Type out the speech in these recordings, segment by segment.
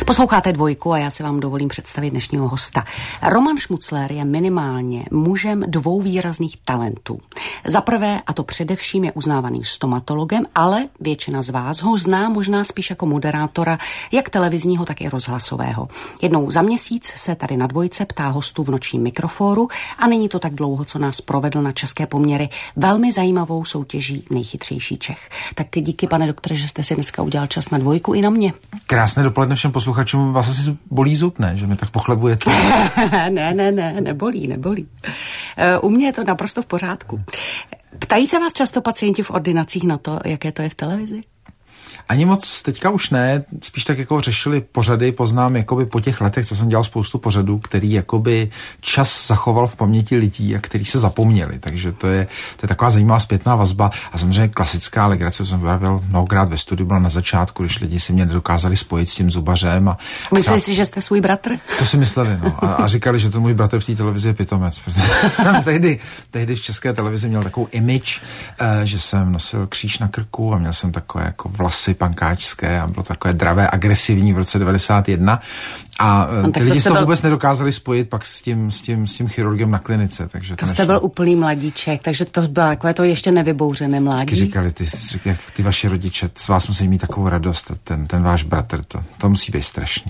Posloucháte Dvojku a já si vám dovolím představit dnešního hosta. Roman Šmucler je minimálně mužem dvou výrazných talentů. Za prvé, a to především, je uznávaným stomatologem, ale většina z vás ho zná možná spíš jako moderátora jak televizního, tak i rozhlasového. Jednou za měsíc se tady na Dvojce ptá hostů v nočním mikrofóru a není to tak dlouho, co nás provedl na české poměry velmi zajímavou soutěží Nejchytřejší Čech. Tak díky, pane doktore, že jste si dneska udělal čas na Dvojku i na mě. Krásné dopoledne všem posluchačům. Vás asi bolí zub, ne? Že mě tak pochlebujete? Ne, nebolí. U mě je to naprosto v pořádku. Ptají se vás často pacienti v ordinacích na to, jaké to je v televizi? Ani moc teďka už ne, spíš tak jako řešili pořady, poznám jakoby po těch letech, co jsem dělal spoustu pořadů, který jakoby čas zachoval v paměti lidí a který se zapomněli, takže to je taková zajímavá zpětná vazba a samozřejmě klasická legrace, co jsem vyráběl mnohokrát ve studiu, byla na začátku, když lidi si mě nedokázali spojit s tím zubařem. A mysleli si, že jste svůj bratr? To si mysleli, no. A říkali, že to můj bratr v té televizi je pitomec, protože jsem tehdy v české televizi měl takovou image, že jsem nosil kříž na krku a měl jsem takové jako vlasy pankáčské a bylo takové dravé, agresivní v roce 91 a ty lidi se to vůbec nedokázali spojit pak s tím chirurgem na klinice. Takže to jste byl úplný mladíček, takže to bylo takové to ještě nevybouřené mládí. Vždycky říkali, jak ty vaši rodiče, z vás musí mít takovou radost, ten váš bratr, to musí být strašný.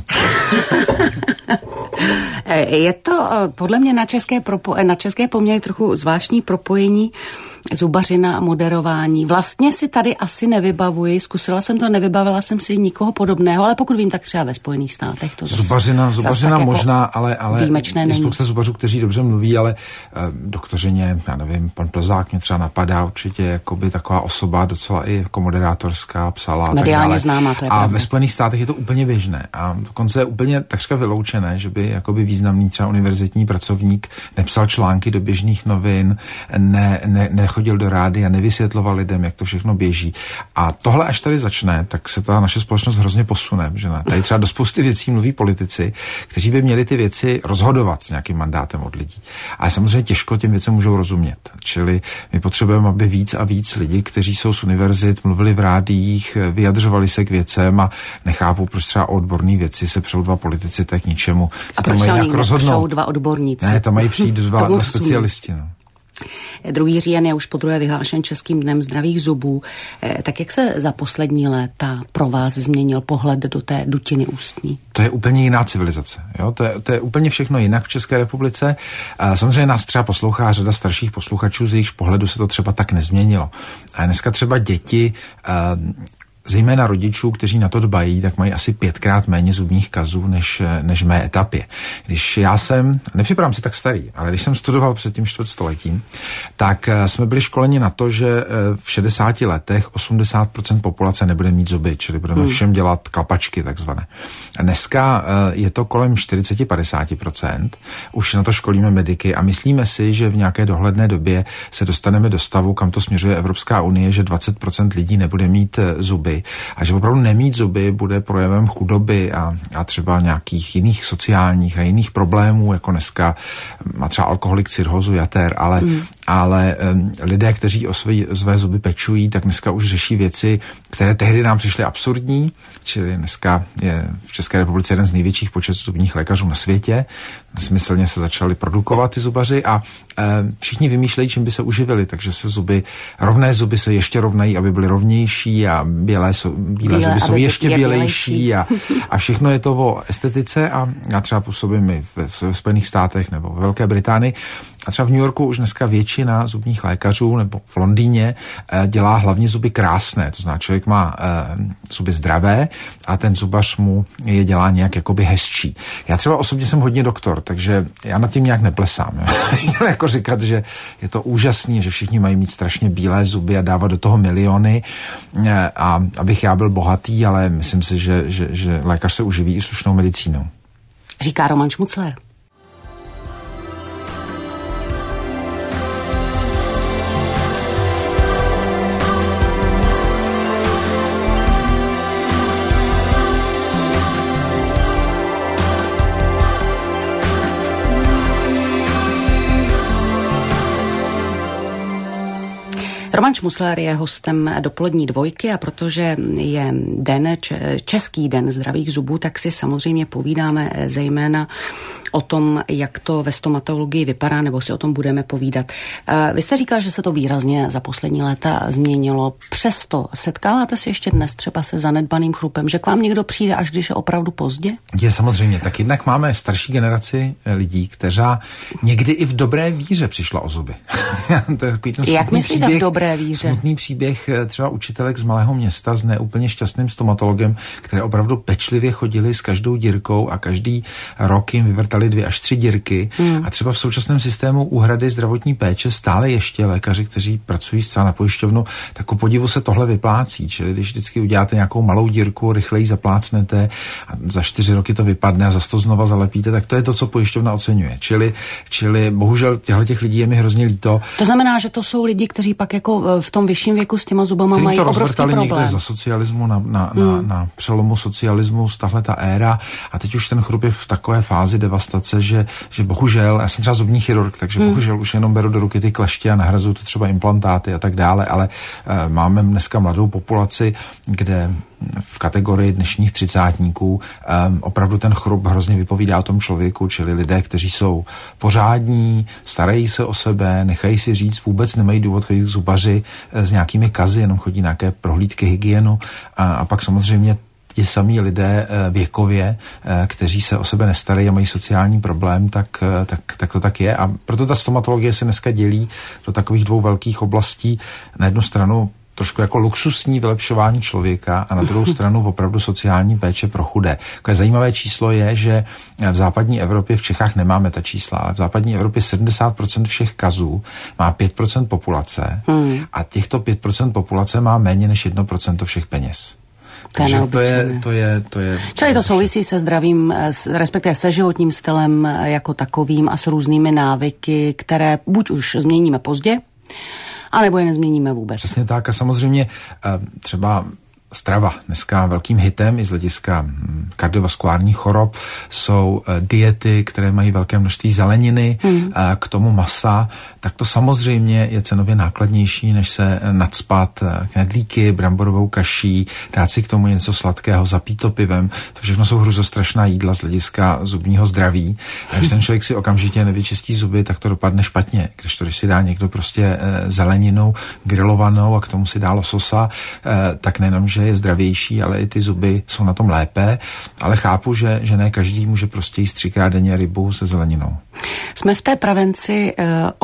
Je to podle mě na české poměry trochu zvláštní propojení zubařina a moderování. Vlastně si tady asi nevybavuji, zkusila jsem to, nevybavila jsem si nikoho podobného, ale pokud vím, tak třeba ve Spojených státech to Zubařina možná, ale je spousta zubařů, kteří dobře mluví, ale doktořině, já nevím, pan Plzák mě třeba napadá určitě jakoby taková osoba docela i jako moderátorská, psala. Mediálně známá, to je pravda. A ve Spojených státech je to úplně běžné a dokonce je úplně takřka vyloučené, že by jakoby významný třeba univerzitní pracovník nepsal články do běžných novin, nechodil do rádia, nevysvětloval lidem, jak to všechno běží. A tohle, až tady začne, tak se ta naše společnost hrozně posune, že ne? Tady třeba do spousty věcí mluví politici, kteří by měli ty věci rozhodovat s nějakým mandátem od lidí. Ale samozřejmě těžko těm věcem můžou rozumět. Čili my potřebujeme, aby víc a víc lidí, kteří jsou z univerzit, mluvili v rádiích, vyjadřovali se k věcem a nechápou, proč třeba o odborné věci se přijou dva politici, tak k ničemu. A proč se nepřijou dva odborníci? Ne, to mají přijít dva specialisti. No. 2. říjen je už podruhé vyhlášen Českým dnem zdravých zubů. Tak jak se za poslední léta pro vás změnil pohled do té dutiny ústní? To je úplně jiná civilizace. Jo? To je úplně všechno jinak v České republice. Samozřejmě nás třeba poslouchá řada starších posluchačů, z jejichž pohledu se to třeba tak nezměnilo. A dneska třeba děti, zejména rodičů, kteří na to dbají, tak mají asi 5krát méně zubních kazů než mé etapě. Když já jsem, nepřipadám si tak starý, ale když jsem studoval před tím čtvrtstoletím, tak jsme byli školeni na to, že v 60 letech 80% populace nebude mít zuby, čili budeme všem dělat klapačky takzvané. Dneska je to kolem 40-50%. Už na to školíme mediky a myslíme si, že v nějaké dohledné době se dostaneme do stavu, kam to směřuje Evropská unie, že 20% lidí nebude mít zuby. A že opravdu nemít zuby bude projevem chudoby a třeba nějakých jiných sociálních a jiných problémů, jako dneska má třeba alkoholik, cirhózu jater, ale lidé, kteří o své zuby pečují, tak dneska už řeší věci, které tehdy nám přišly absurdní, čili dneska je v České republice jeden z největších počet zubních lékařů na světě. Smyslně se začali produkovat ty zubaři a všichni vymýšlejí, čím by se uživili, takže se rovné zuby se ještě rovnají, aby byly rovnější a bílé zuby jsou ještě bělejší a všechno je to o estetice a já třeba působím i v Spojených státech nebo v Velké Británii a třeba v New Yorku už dneska většina zubních lékařů nebo v Londýně dělá hlavně zuby krásné, to znamená, člověk má zuby zdravé a ten zubař mu je dělá nějak jakoby hezčí. Já třeba osobně jsem hodně doktor, takže já nad tím nějak neplesám. Jako říkat, že je to úžasný, že všichni mají mít strašně bílé zuby a dávat do toho miliony a abych já byl bohatý, ale myslím si, že lékař se uživí i slušnou medicínou. Říká Roman Šmucler. Roman Šmucler je hostem Dopolední dvojky a protože je Český den zdravých zubů, tak si samozřejmě povídáme zejména o tom, jak to ve stomatologii vypadá, nebo si o tom budeme povídat. Vy jste říkal, že se to výrazně za poslední léta změnilo. Přesto setkáváte se ještě dnes třeba se zanedbaným chrupem, že k vám někdo přijde, až když je opravdu pozdě? Je samozřejmě. Tak jednak máme starší generaci lidí, která někdy i v dobré víře přišla o zuby. To je takový ten jak myslíte v dobré víře? Smutný příběh třeba učitelek z malého města s neúplně šťastným stomatologem, které opravdu pečlivě chodili s každou dírkou a každý rok jim vyvrtali 2 až 3 dírky. A třeba v současném systému úhrady zdravotní péče stále ještě lékaři, kteří pracují zcela na pojišťovnu, tak ku podivu se tohle vyplácí. Čili když vždycky uděláte nějakou malou dírku, rychleji zaplácnete a za 4 roky to vypadne a zase to znova zalepíte, tak to je to, co pojišťovna oceňuje. Čili bohužel těch lidí je mi hrozně líto. To znamená, že to jsou lidi, kteří pak jako v tom vyšším věku s těma zubama mají obrovský problém. Někde za socialismu na přelomu socialismu, tahle ta éra a teď už ten chrup je v takové fázi devastace, že bohužel, já jsem třeba zubní chirurg, takže bohužel už jenom beru do ruky ty kleště a nahrazuju to třeba implantáty a tak dále, ale máme dneska mladou populaci, kde v kategorii dnešních třicátníků opravdu ten chrup hrozně vypovídá o tom člověku, čili lidé, kteří jsou pořádní, starají se o sebe, nechají si říct, vůbec nemají důvod chodit k zubaři s nějakými kazy, jenom chodí nějaké prohlídky, hygienu a pak samozřejmě ti samí lidé věkově, kteří se o sebe nestarají a mají sociální problém, tak to tak je. A proto ta stomatologie se dneska dělí do takových 2 velkých oblastí. Na jednu stranu trošku jako luxusní vylepšování člověka a na druhou stranu opravdu sociální péče pro chudé. Takové zajímavé číslo je, že v západní Evropě, v Čechách nemáme ta čísla, ale v západní Evropě 70% všech kazů má 5% populace a těchto 5% populace má méně než 1% všech peněz. Takže to je. Čili to souvisí se zdravím, respektive se životním stylem jako takovým a s různými návyky, které buď už změníme pozdě, anebo je nezměníme vůbec. Přesně tak a samozřejmě třeba strava. Dneska velkým hitem i z hlediska kardiovaskulárních chorob jsou diety, které mají velké množství zeleniny, k tomu masa, tak to samozřejmě je cenově nákladnější, než se nacpat knedlíky, bramborovou kaší, dát si k tomu něco sladkého, zapít to pivem. To všechno jsou hruzostrašná jídla z hlediska zubního zdraví. A když ten člověk si okamžitě nevyčistí zuby, tak to dopadne špatně. Když si dá někdo prostě zeleninu grilovanou a k tomu si dá lososa, tak nejenom, že je zdravější, ale i ty zuby jsou na tom lépe, ale chápu, že ne každý může prostě jíst 3krát denně rybu se zeleninou. Jsme v té prevenci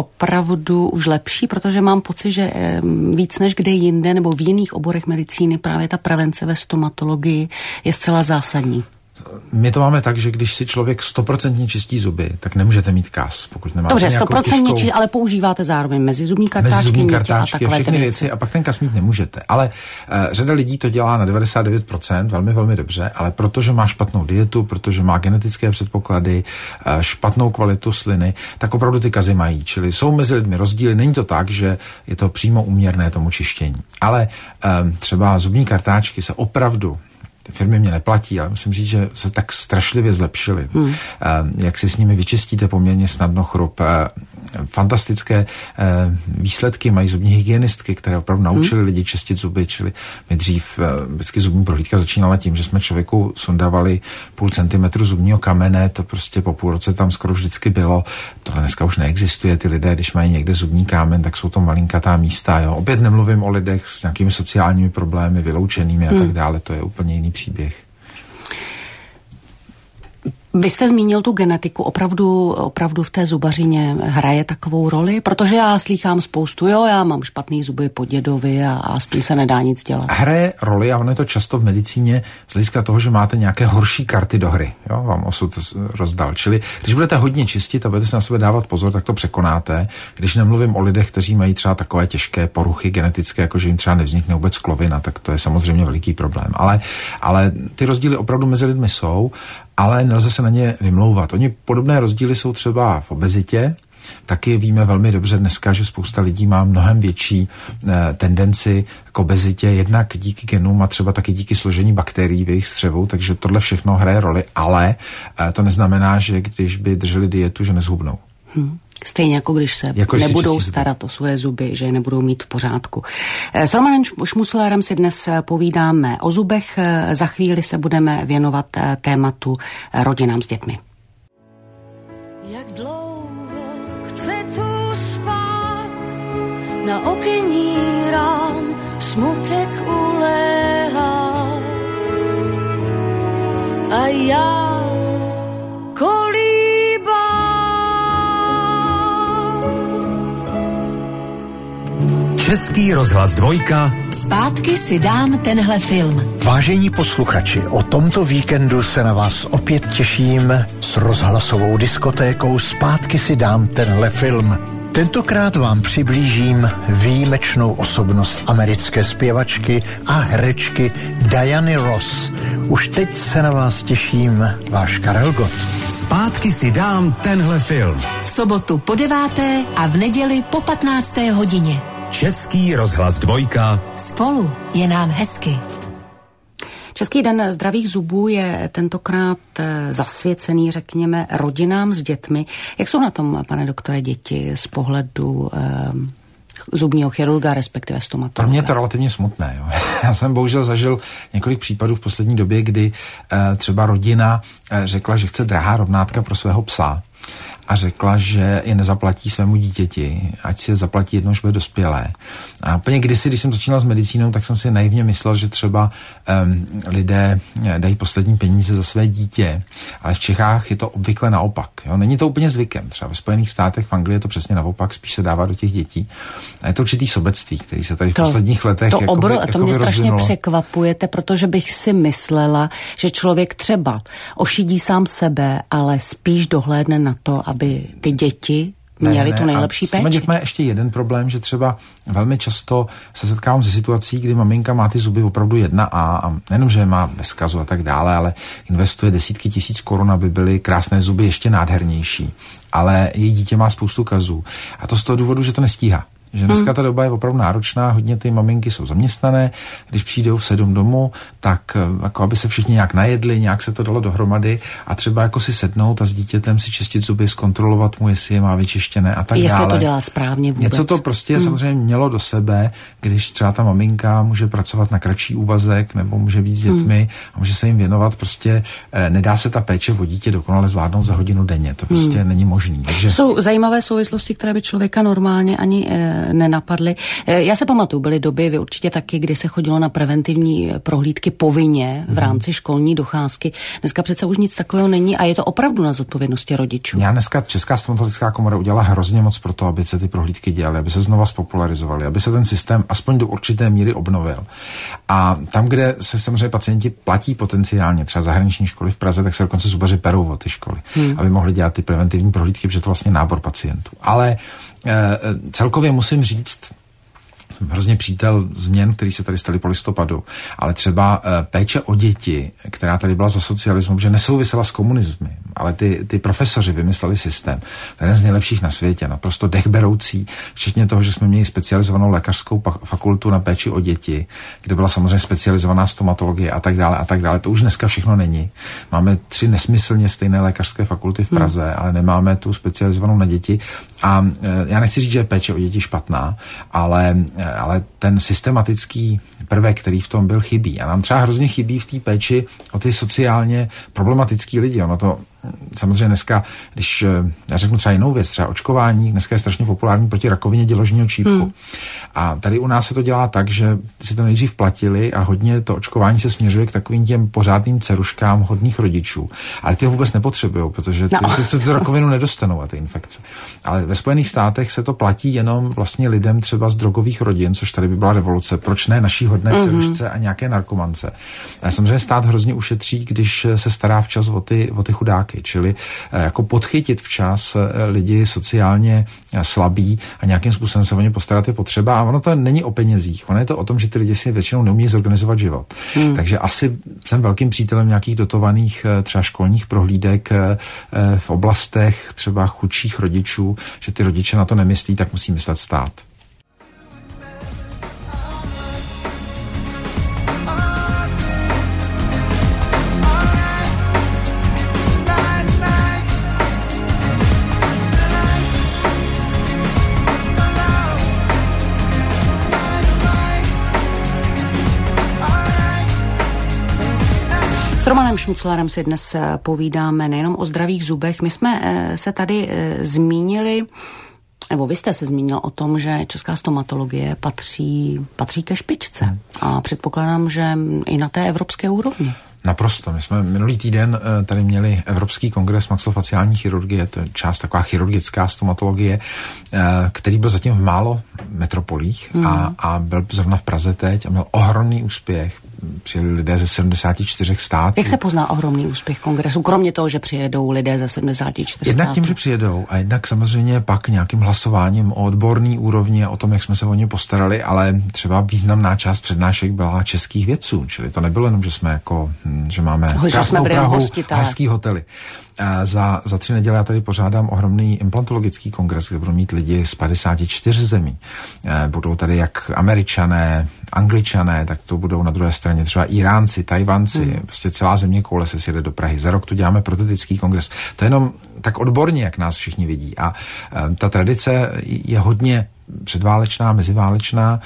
opravdu už lepší, protože mám pocit, že víc než kde jinde nebo v jiných oborech medicíny právě ta prevence ve stomatologii je zcela zásadní. My to máme tak, že když si člověk 100% čistí zuby, tak nemůžete mít kas, pokud nemáte dobře, nějakou 100% těžkou... ale používáte zároveň mezizubní kartáčky a takové všechny věci a pak ten kas mít nemůžete. Ale řada lidí to dělá na 99%, velmi, velmi dobře, ale protože má špatnou dietu, protože má genetické předpoklady, špatnou kvalitu sliny, tak opravdu ty kazy mají. Čili jsou mezi lidmi rozdíly. Není to tak, že je to přímo úměrné tomu čištění. Ale třeba zubní kartáčky se opravdu firmy mě neplatí, ale musím říct, že se tak strašlivě zlepšily. Jak si s nimi vyčistíte poměrně snadno chrup. Fantastické výsledky mají zubní hygienistky, které opravdu naučily lidi čistit zuby, čili my dřív vždycky zubní prohlídka začínala tím, že jsme člověku sundávali 0,5 centimetru zubního kamene, to prostě po půl roce tam skoro vždycky bylo. Tohle dneska už neexistuje, ty lidé, když mají někde zubní kámen, tak jsou to malinkatá místa. Jo. Opět nemluvím o lidech s nějakými sociálními problémy, vyloučenými a tak dále, to je úplně jiný příběh. Vy jste zmínil tu genetiku, opravdu v té zubařině hraje takovou roli? Protože já slýchám spoustu, já mám špatný zuby po dědovi a s tím se nedá nic dělat. Hraje roli a ono je to často v medicíně z hlediska toho, že máte nějaké horší karty do hry. Jo, vám osud rozdal. Čili když budete hodně čistit a budete si na sebe dávat pozor, tak to překonáte. Když nemluvím o lidech, kteří mají třeba takové těžké poruchy genetické, jako že jim třeba nevznikne vůbec klovina, tak to je samozřejmě veliký problém. Ale ty rozdíly opravdu mezi lidmi jsou, ale nelze se na ně vymlouvat. Oni podobné rozdíly jsou třeba v obezitě. Taky víme velmi dobře dneska, že spousta lidí má mnohem větší tendenci k obezitě, jednak díky genům a třeba taky díky složení bakterií v jejich střevu, takže tohle všechno hraje roli, ale to neznamená, že když by drželi dietu, že nezhubnou. Stejně jako když se nebudou starat o svoje zuby, že je nebudou mít v pořádku. S Romanem Šmuclerem si dnes povídáme o zubech. Za chvíli se budeme věnovat tématu rodinám s dětmi. Jak dlouho chce tu spát, na okenní rám smutek uléhá. A já Český rozhlas 2. Zpátky si dám tenhle film. Vážení posluchači, o tomto víkendu se na vás opět těším s rozhlasovou diskotékou Zpátky si dám tenhle film. Tentokrát vám přiblížím výjimečnou osobnost americké zpěvačky a herečky Diany Ross. Už teď se na vás těším, váš Karel Gott. Zpátky si dám tenhle film. V sobotu po 9. a v neděli po 15. hodině. Český rozhlas 2. Spolu je nám hezky. Český den zdravých zubů je tentokrát zasvěcený, řekněme, rodinám s dětmi. Jak jsou na tom, pane doktore, děti z pohledu zubního chirurga, respektive stomatologa? Pro mě je to relativně smutné. Jo. Já jsem bohužel zažil několik případů v poslední době, kdy třeba rodina řekla, že chce drahá rovnátka pro svého psa a řekla, že je nezaplatí svému dítěti, ať si je zaplatí jednou, až bude dospělé. A úplně kdysi, když jsem začínal s medicínou, tak jsem si naivně myslel, že třeba lidé dají poslední peníze za své dítě, ale v Čechách je to obvykle naopak. Jo? Není to úplně zvykem. Třeba ve Spojených státech, v Anglii je to přesně naopak, spíš se dává do těch dětí. A je to určitý sobectví, který se tady v posledních letech to mě strašně překvapujete, protože bych si myslela, že člověk třeba ošidí sám sebe, ale spíš dohlédne na to, aby ty děti měli tu nejlepší péči. S těmi dětmi je ještě jeden problém, že třeba velmi často se setkávám se situací, kdy maminka má ty zuby opravdu 1A a nejenom, že je má bez kazu a tak dále, ale investuje desítky tisíc korun, aby byly krásné zuby ještě nádhernější. Ale její dítě má spoustu kazů. A to z toho důvodu, že to nestíhá. Že dneska ta doba je opravdu náročná, hodně ty maminky jsou zaměstnané, když přijdou v 7 domů, tak jako aby se všichni nějak najedli, nějak se to dalo dohromady a třeba jako si sednout a s dítětem si čistit zuby, zkontrolovat mu, jestli je má vyčištěné a tak dále. Jestli to dělá správně vůbec. Něco to prostě samozřejmě mělo do sebe, když třeba ta maminka může pracovat na kratší úvazek nebo může být s dětmi a může se jim věnovat, prostě nedá se ta péče o dítě dokonale zvládnout za hodinu denně, to prostě není možný. Takže jsou zajímavé souvislosti, které by člověka normálně ani nenapadly. Já se pamatuju, byly doby, vy určitě taky, kdy se chodilo na preventivní prohlídky povinně v rámci školní docházky. Dneska přece už nic takového není a je to opravdu na zodpovědnosti rodičů. Já dneska Česká stomatologická komora udělala hrozně moc pro to, aby se ty prohlídky dělaly, aby se znova spopularizovaly, aby se ten systém aspoň do určité míry obnovil. A tam, kde se samozřejmě pacienti platí potenciálně, třeba zahraniční školy v Praze, tak se dokonce zubaři perou o ty školy, aby mohli dělat ty preventivní prohlídky, protože to vlastně nábor pacientů. Ale celkově musím říct, jsem hrozně přítel změn, které se tady staly po listopadu, ale třeba péče o děti, která tady byla za socialismu, že nesouvisela s komunismy, ale ty profesoři vymysleli systém, jeden z nejlepších na světě, naprosto dechberoucí, včetně toho, že jsme měli specializovanou lékařskou fakultu na péči o děti, kde byla samozřejmě specializovaná stomatologie a tak dále a tak dále. To už dneska všechno není. Máme 3 nesmyslně stejné lékařské fakulty v Praze, ale nemáme tu specializovanou na děti. A já nechci říct, že je péče o děti špatná, ale ten systematický prvek, který v tom byl, chybí. A nám třeba hrozně chybí v té péči o ty sociálně problematický lidi. Ono to samozřejmě dneska, když já řeknu třeba jinou věc, třeba očkování, dneska je strašně populární proti rakovině děložního čípku. A tady u nás se to dělá tak, že si to nejdřív platili a hodně to očkování se směřuje k takovým těm pořádným dceruškám hodných rodičů. Ale ty ho vůbec nepotřebují, protože ty tu rakovinu nedostanou a ty infekce. Ale ve Spojených státech se to platí jenom vlastně lidem třeba z drogových rodin, což tady by byla revoluce. Proč ne naší hodné dcerušce a nějaké narkomance? A samozřejmě stát hrozně ušetří, když se stará včas o ty chudáky. Čili jako podchytit včas lidi sociálně slabí a nějakým způsobem se o ně postarat je potřeba. A ono to není o penězích. Ono je to o tom, že ty lidi si většinou neumí zorganizovat život. Takže asi jsem velkým přítelem nějakých dotovaných třeba školních prohlídek v oblastech třeba chudších rodičů, že ty rodiče na to nemyslí, tak musí myslet stát. Romanem Šmuclerem si dnes povídáme nejenom o zdravých zubech. My jsme se tady zmínili, nebo vy jste se zmínil o tom, že česká stomatologie patří ke špičce. A předpokládám, že i na té evropské úrovni. Naprosto. My jsme minulý týden tady měli Evropský kongres maxilofaciální chirurgie, to je část taková chirurgická stomatologie, který byl zatím v málo metropolích a byl zrovna v Praze teď a měl ohromný úspěch. Přijeli lidé ze 74 států. Jak se pozná ohromný úspěch kongresu, kromě toho, že přijedou lidé ze 74 států? Jednak tím, že přijedou a jednak samozřejmě pak nějakým hlasováním o odborný úrovni, o tom, jak jsme se o ně postarali, ale třeba významná část přednášek byla českých vědců, čili to nebylo jenom, že jsme jako, že máme krásnou Prahu, hezký hotely. Za 3 neděle já tady pořádám ohromný implantologický kongres, kde budou mít lidi z 54 zemí. Budou tady jak Američané, Angličané, tak to budou na druhé straně třeba Iránci, Tajvanci, prostě celá země koule se sjede do Prahy. Za rok tu děláme protetický kongres. To je jenom tak odborně, jak nás všichni vidí. A ta tradice je hodně předválečná, meziválečná.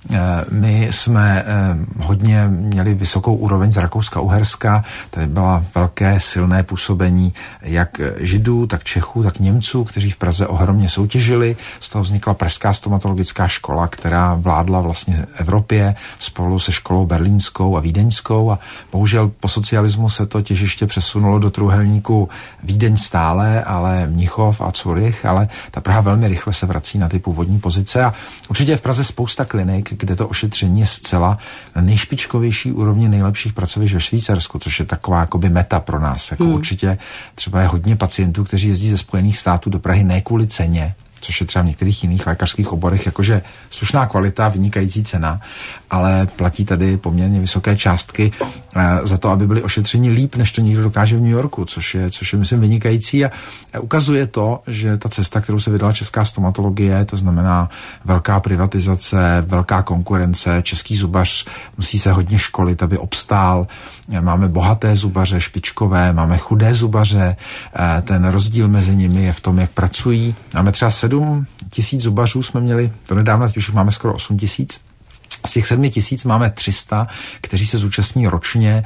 My jsme hodně měli vysokou úroveň z Rakouska-Uherska. Tady byla velké silné působení jak Židů, tak Čechů, tak Němců, kteří v Praze ohromně soutěžili. Z toho vznikla Pražská stomatologická škola, která vládla vlastně Evropě spolu se školou berlínskou a vídeňskou. A bohužel po socialismu se to těžiště přesunulo do trůhelníku Vídeň stále, ale Mnichov a Curych, ale ta Praha velmi rychle se vrací na ty původní pozice. A určitě je v Praze spousta klinik, kde to ošetření je zcela na nejšpičkovější úrovni nejlepších pracovišť ve Švýcarsku, což je taková jakoby meta pro nás. Jako určitě třeba je hodně pacientů, kteří jezdí ze Spojených států do Prahy ne kvůli ceně, což je třeba v některých jiných lékařských oborech, jakože slušná kvalita, vynikající cena, ale platí tady poměrně vysoké částky za to, aby byli ošetřeni líp, než to někdo dokáže v New Yorku, což je myslím vynikající a ukazuje to, že ta cesta, kterou se vydala česká stomatologie, to znamená velká privatizace, velká konkurence, český zubař musí se hodně školit, aby obstál. Máme bohaté zubaře, špičkové, máme chudé zubaře, ten rozdíl mezi nimi je v tom, jak pracují. Máme třeba 7 000 zubařů jsme měli, to nedávno, teď už máme skoro 8 000. Z těch 7 000 máme 300, kteří se zúčastní ročně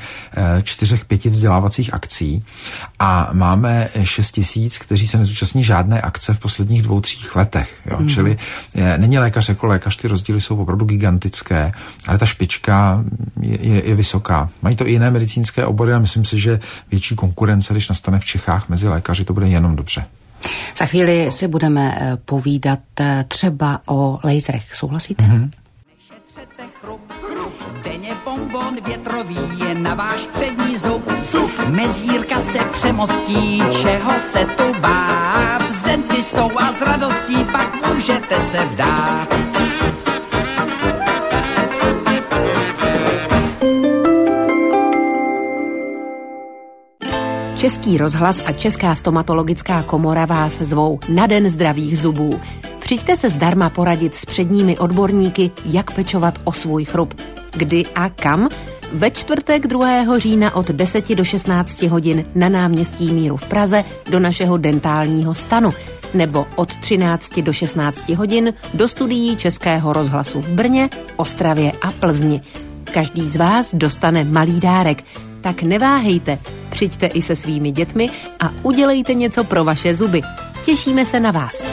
4-5 vzdělávacích akcí a máme 6 000, kteří se nezúčastní žádné akce v posledních 2-3 letech. Jo? Čili není lékař jako lékař, ty rozdíly jsou opravdu gigantické, ale ta špička je vysoká. Mají to i jiné medicínské obory a myslím si, že větší konkurence, když nastane v Čechách mezi lékaři, to bude jenom dobře. Za chvíli si budeme povídat třeba o laserech. Souhlasíte? Nešetřete chrup, denně bonbon větrový je na váš přední zub. Mezírka se přemostí, čeho se tu bát. S dentistou a s radostí pak můžete se vdát. Český rozhlas a Česká stomatologická komora vás zvou na Den zdravých zubů. Přijďte se zdarma poradit s předními odborníky, jak pečovat o svůj chrup. Kdy a kam? Ve čtvrtek 2. října od 10 do 16 hodin na náměstí Míru v Praze do našeho dentálního stanu. Nebo od 13 do 16 hodin do studií Českého rozhlasu v Brně, Ostravě a Plzni. Každý z vás dostane malý dárek. Tak neváhejte, přijďte i se svými dětmi a udělejte něco pro vaše zuby. Těšíme se na vás.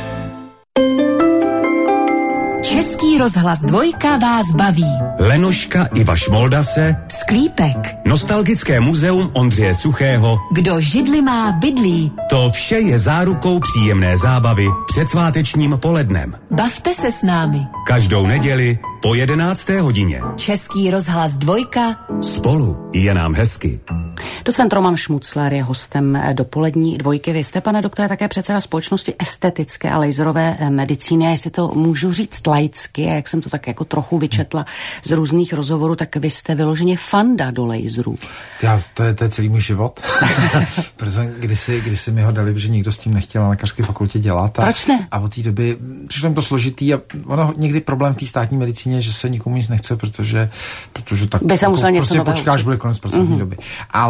Český rozhlas 2 vás baví. Lenuška Iva Šmoldase, Sklípek, Nostalgické muzeum Ondřeje Suchého. Kdo židli má, bydlí. To vše je zárukou příjemné zábavy před svátečním polednem. Bavte se s námi. Každou neděli po 11. hodině. Český rozhlas 2. Spolu je nám hezky. Docent Roman Šmucler je hostem dopolední dvojky. Vy jste, pane doktore, také předseda společnosti estetické a laserové medicíny. A jestli to můžu říct laicky, jak jsem to tak jako trochu vyčetla z různých rozhovorů, tak vy jste vyloženě fanda do laserů. To je celý můj život. Protože kdysi mi ho dali, protože nikdo s tím nechtěl na lékařské fakultě dělat. Proč ne? A od té doby přišlo mi to složitý a ono někdy problém v té státní medicíně, že se nikomu nic nechce, protože tak by se musel něco prostě nového počkáš, bude konec pracovní doby. Ale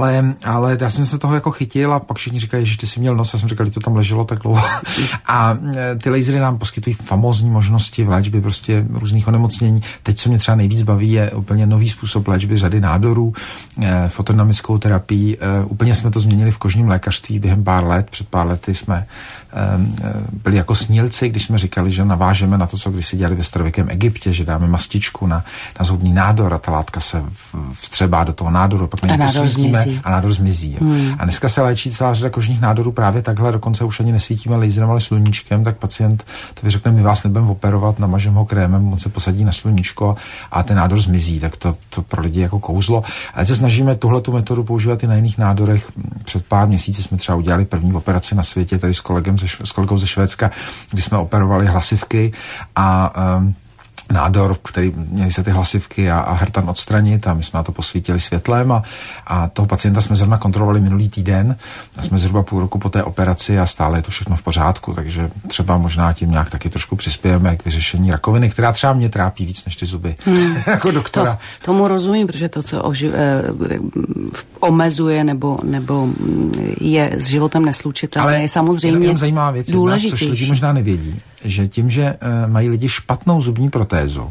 ale já jsem se toho jako chytil a pak všichni říkají, že ty jsi měl nos, já jsem říkal, že to tam leželo tak dlouho. A ty lasery nám poskytují famózní možnosti v léčbě prostě různých onemocnění. Teď, co mě třeba nejvíc baví, je úplně nový způsob léčby řady nádorů, fotodynamickou terapii. Úplně jsme to změnili v kožním lékařství během pár let. Před pár lety jsme byli jako snílci, když jsme říkali, že navážeme na to, co kdysi dělali ve starověkém Egyptě, že dáme mastičku na zubní nádor a ta látka se vstřebá do toho nádoru, pak a nádor zmizí. A nádor zmizí. A dneska se léčí celá řada kožních nádorů právě takhle, dokonce už ani nesvítíme laserem, ale sluníčkem, tak pacient to vyřekne, my vás nebudeme operovat, namažeme ho krémem, on se posadí na sluníčko a ten nádor zmizí, tak to pro lidi jako kouzlo. Ale se snažíme tuhletu metodu používat i na jiných nádorech. Před pár měsíci jsme třeba udělali první operaci na světě tady s kolegou ze Švédska, kdy jsme operovali hlasivky a nádor, který měli se ty hlasivky a hrtan odstranit a my jsme na to posvítili světlem a toho pacienta jsme zrovna kontrolovali minulý týden a jsme zhruba půl roku po té operaci a stále je to všechno v pořádku, takže třeba možná tím nějak taky trošku přispějeme k vyřešení rakoviny, která třeba mě trápí víc než ty zuby jako doktora. Tomu rozumím, protože to, co omezuje nebo je s životem neslučitelné, je samozřejmě jenom zajímavá věc, což lidi možná nevědí, že tím, že mají lidi špatnou zubní protézu,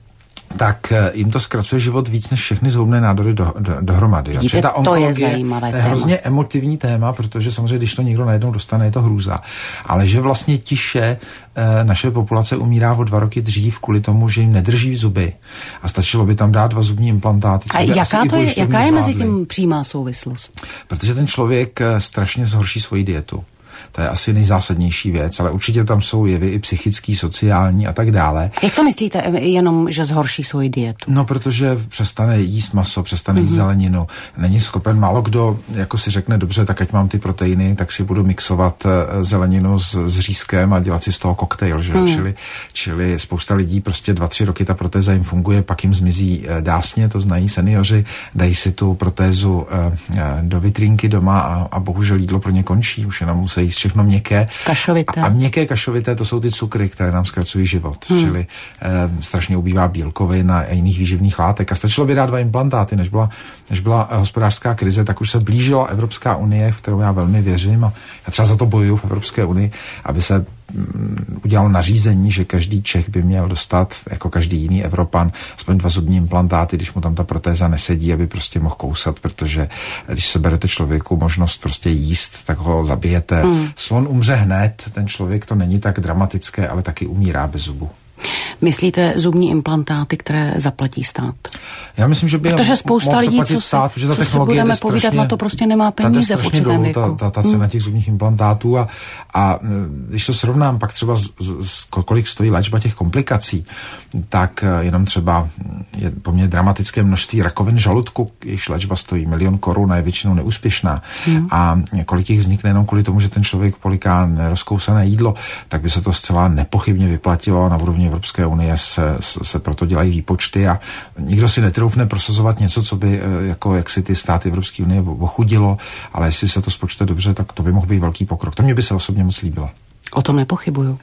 tak jim to zkracuje život víc než všechny zhoubné nádory dohromady. Vidíte, to je zajímavé téma. To je hrozně emotivní téma, protože samozřejmě, když to někdo najednou dostane, je to hrůza. Ale že vlastně tiše naše populace umírá o 2 roky dřív kvůli tomu, že jim nedrží zuby. A stačilo by tam dát 2 zubní implantáty. A jaká je mezi tím přímá souvislost? Protože ten člověk strašně zhorší svoji dietu. To je asi nejzásadnější věc, ale určitě tam jsou jevy i psychický, sociální a tak dále. Jak to myslíte, jenom, že zhorší svoji dietu? No, protože přestane jíst maso, přestane jíst zeleninu. Není schopen, málo kdo jako si řekne, dobře, tak ať mám ty proteiny, tak si budu mixovat zeleninu s řízkem a dělat si z toho koktejl, že? Čili spousta lidí prostě 2-3 roky ta protéza jim funguje, pak jim zmizí dásně, to znají seniori, dají si tu protézu do vitrínky doma a bohužel jídlo pro ně končí, už jenom musí jíst všechno měkké. Kašovité. A měkké kašovité, to jsou ty cukry, které nám zkracují život. Čili strašně ubývá bílkovin a jiných výživných látek. A stačilo by dát 2 implantáty, než byla hospodářská krize, tak už se blížila Evropská unie, v kterou já velmi věřím a já třeba za to bojuju v Evropské unii, aby se udělalo nařízení, že každý Čech by měl dostat, jako každý jiný Evropan, aspoň 2 zubní implantáty, když mu tam ta protéza nesedí, aby prostě mohl kousat, protože když se berete člověku možnost prostě jíst, tak ho zabijete. Slon umře hned, ten člověk to není tak dramatické, ale taky umírá bez zubu. Myslíte zubní implantáty, které zaplatí stát? Já myslím, že by protože spousta lidí, co si budeme povídat, na to prostě nemá peníze v určitém věku. Ta cena těch zubních implantátů a když to srovnám pak třeba kolik stojí léčba těch komplikací, tak jenom třeba je poměrně dramatické množství rakovin žaludku, jejichž léčba stojí 1 000 000 korun a je většinou neúspěšná. A kolik jich vznikne jenom kvůli tomu, že ten člověk poliká nerozkousané jídlo, tak by se to zcela nepochybně vyplatilo. Na úrovni Evropské unie se proto dělají výpočty a nikdo si netroufne prosazovat něco, co by jako jak si ty státy Evropské unie ochudilo, ale jestli se to spočte dobře, tak to by mohl být velký pokrok. To mě by se osobně moc líbilo. O tom nepochybuju.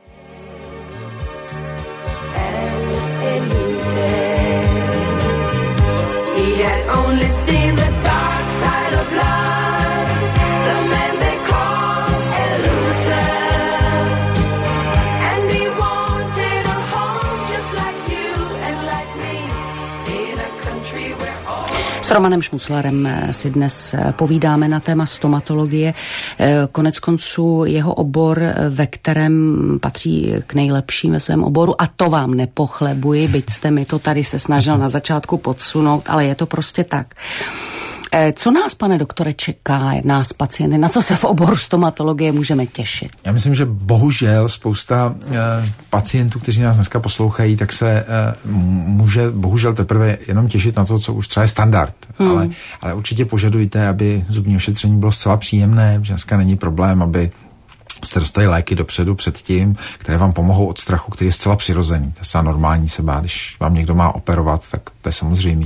S Romanem Šmuclerem si dnes povídáme na téma stomatologie. Konec konců jeho obor, ve kterém patří k nejlepším ve svém oboru, a to vám nepochlebuji, byť jste mi to tady se snažil na začátku podsunout, ale je to prostě tak. Co nás, pane doktore, čeká, nás pacienty, na co se v oboru stomatologie můžeme těšit? Já myslím, že bohužel spousta pacientů, kteří nás dneska poslouchají, tak se může bohužel teprve jenom těšit na to, co už třeba je standard. Ale určitě požadujte, aby zubní ošetření bylo zcela příjemné, že dneska není problém, aby jste dostali léky dopředu předtím, které vám pomohou od strachu, který je zcela přirozený. To je zcela normální se bát, když vám někdo má operovat, tak to je samozřejmé.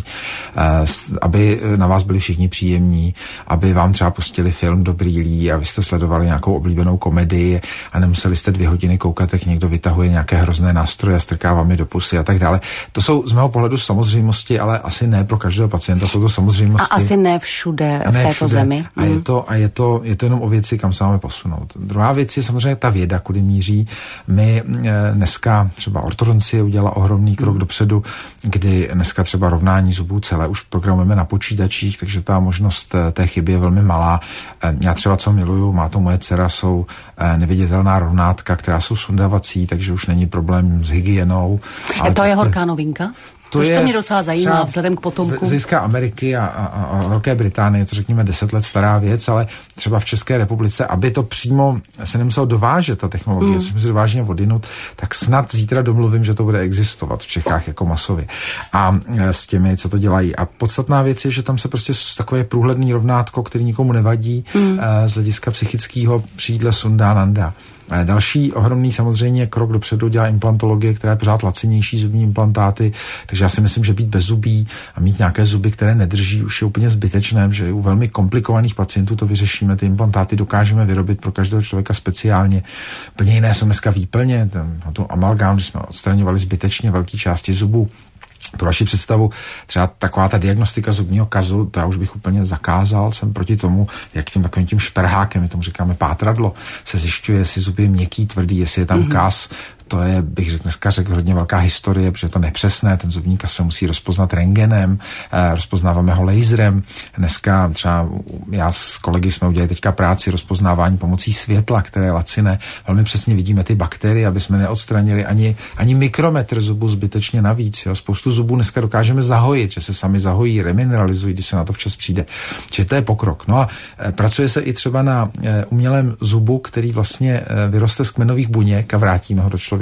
Aby na vás byli všichni příjemní, aby vám třeba pustili film do brýlí a vy jste sledovali nějakou oblíbenou komedii a nemuseli jste 2 hodiny koukat, jak někdo vytahuje nějaké hrozné nástroje a strká vám je do pusy a tak dále. To jsou z mého pohledu samozřejmosti, ale asi ne pro každého pacienta, jsou to samozřejmosti. A asi ne všude v této zemi. A je to jenom o věci, kam se máme posunout. Druhá věc je samozřejmě ta věda, kudy míří. My dneska třeba ortodoncie udělala ohromný krok dopředu, kdy dneska třeba rovnání zubů celé už programujeme na počítačích, takže ta možnost té chyby je velmi malá. Já třeba co miluju, má to moje dcera, jsou neviditelná rovnátka, která jsou sundavací, takže už není problém s hygienou. To je horká novinka? To mě docela zajímá vzhledem k potomku. Z hlediska Ameriky a Velké Británie, to řekněme 10 let stará věc, ale třeba v České republice, aby to přímo se nemuselo dovážet ta technologie, což my se dovážíme odinut, tak snad zítra domluvím, že to bude existovat v Čechách jako masově. A s těmi, co to dělají. A podstatná věc je, že tam se prostě takové průhledný rovnátko, který nikomu nevadí, z hlediska psychického přídle sundá nandá. Další ohromný samozřejmě krok dopředu dělá implantologie, která je pořád lacinější zubní implantáty, takže já si myslím, že být bez zubí a mít nějaké zuby, které nedrží, už je úplně zbytečné, že u velmi komplikovaných pacientů to vyřešíme, ty implantáty dokážeme vyrobit pro každého člověka speciálně. Plně jiné jsou dneska výplně, tu amalgám, když jsme odstraňovali zbytečně velké části zubů. Pro vaši představu, třeba taková ta diagnostika zubního kazu, to já už bych úplně zakázal, jsem proti tomu, jak tím šperhákem, my tomu říkáme pátradlo, se zjišťuje, jestli zub je měkký, tvrdý, jestli je tam kaz. To je, bych dneska řekl, hodně velká historie, protože je to nepřesné, ten zubní kas se musí rozpoznat rentgenem, rozpoznáváme ho laserem. Dneska třeba já s kolegy jsme udělali teďka práci rozpoznávání pomocí světla, které je laciné. Velmi přesně vidíme ty bakterie, aby jsme neodstranili ani mikrometr zubu zbytečně navíc. Jo. Spoustu zubů dneska dokážeme zahojit, že se sami zahojí, remineralizují, když se na to včas přijde. Čili to je pokrok. No a pracuje se i třeba na umělém zubu, který vlastně vyroste z kmenových buněk a vrátíme ho do člověka.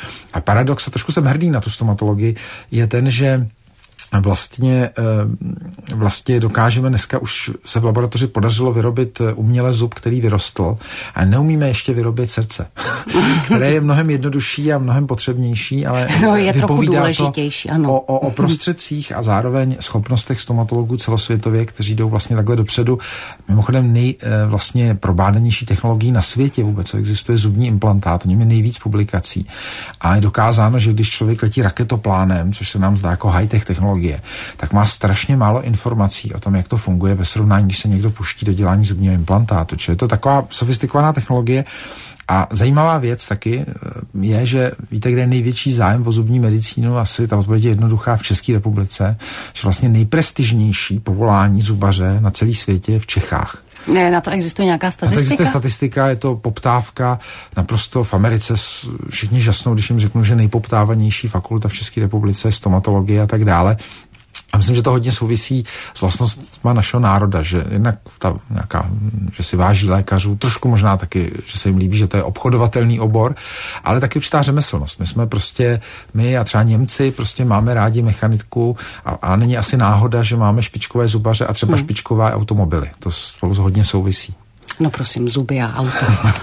A paradox, a trošku jsem hrdý na tu stomatologii, je ten, že vlastně dokážeme dneska, už se v laboratoři podařilo vyrobit uměle zub, který vyrostl, a neumíme ještě vyrobit srdce, které je mnohem jednodušší a mnohem potřebnější, ale je trochu důležitější, ano. O prostředcích a zároveň schopnostech stomatologů celosvětově, kteří jdou vlastně takhle dopředu. Mimochodem vlastně probádanější technologií na světě vůbec, co existuje zubní implantát, o něm je nejvíc publikací. A je dokázáno, že když člověk letí raketoplánem, což se nám zdá jako high-tech technologie, tak má strašně málo informací o tom, jak to funguje ve srovnání, když se někdo puští do dělání zubního implantátu. Čili je to taková sofistikovaná technologie. A zajímavá věc taky je, že víte, kde je největší zájem o zubní medicínu, asi ta odpověď je jednoduchá, v České republice, že vlastně nejprestižnější povolání zubaře na celý světě je v Čechách. Na to existuje nějaká statistika? Na to existuje statistika, je to poptávka. Naprosto v Americe všichni žasnou, když jim řeknu, že nejpoptávanější fakulta v České republice je stomatologie a tak dále. A myslím, že to hodně souvisí s vlastnostmi našeho národa, že jednak že si váží lékařů, trošku možná taky, že se jim líbí, že to je obchodovatelný obor, ale taky určitá řemeslnost. My a třeba Němci prostě máme rádi mechaniku a není asi náhoda, že máme špičkové zubaře a třeba špičkové automobily. To spolu hodně souvisí. No prosím, zuby a auto.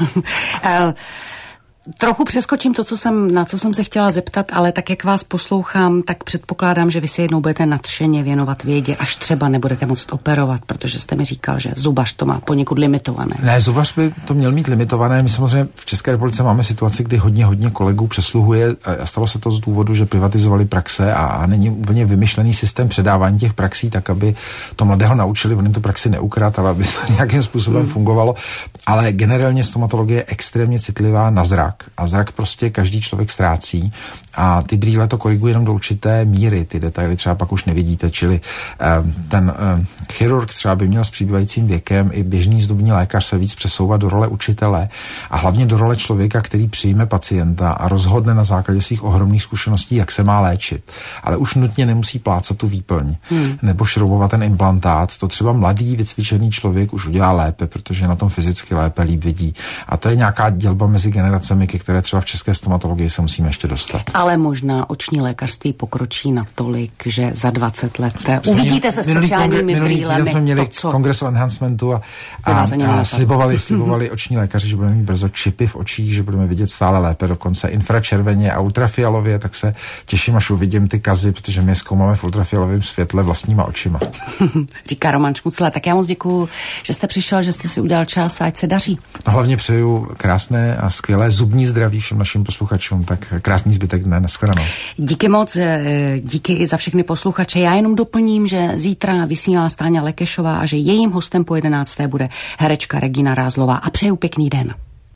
Trochu přeskočím to, na co jsem se chtěla zeptat, ale tak, jak vás poslouchám, tak předpokládám, že vy se jednou budete nadšeně věnovat vědě, až třeba nebudete moct operovat, protože jste mi říkal, že zubař to má poněkud limitované. Ne, zubař by to měl mít limitované. My samozřejmě v České republice máme situaci, kdy hodně kolegů přesluhuje a stalo se to z důvodu, že privatizovali praxe a není úplně vymyšlený systém předávání těch praxí, tak aby to mladého naučili, on jim tu praxi neukrat, ale aby to nějakým způsobem fungovalo. Ale generálně stomatologie je extrémně citlivá na zrak. A zrak prostě každý člověk ztrácí a ty brýle to korigují jenom do určité míry, ty detaily třeba pak už nevidíte, čili ten chirurg třeba by měl s přibývajícím věkem i běžný zubní lékař se víc přesouvat do role učitele a hlavně do role člověka, který přijme pacienta a rozhodne na základě svých ohromných zkušeností, jak se má léčit. Ale už nutně nemusí plácat tu výplň nebo šroubovat ten implantát. To třeba mladý, vycvičený člověk už udělá lépe, protože na tom fyzicky lépe líp vidí. A to je nějaká dělba mezi generacemi, ke které třeba v české stomatologii se musíme ještě dostat. Ale možná oční lékařství pokročí natolik, že za 20 let uvidíte se speciálními brýlemi. Jsme měli kongres o enhancementu a slibovali oční lékaři, že budeme mít brzo čipy v očích, že budeme vidět stále lépe, dokonce infračerveně a ultrafialově, tak se těším, až uvidím ty kazy, protože my je zkoumáme v ultrafialovém světle vlastníma očima. Říká Roman Šmucler. Tak já moc děkuju, že jste přišel, že jste si udělal čas a ať se daří. No hlavně přeju krásné a skvělé zubní zdraví všem našim posluchačům, tak krásný zbytek dne, nashledanou. Díky moc, díky i za všechny posluchače. Já jenom doplním, že zítra vysílá Stáňa Lekešová a že jejím hostem po 11. bude herečka Regina Rázlová a přeju pěkný den.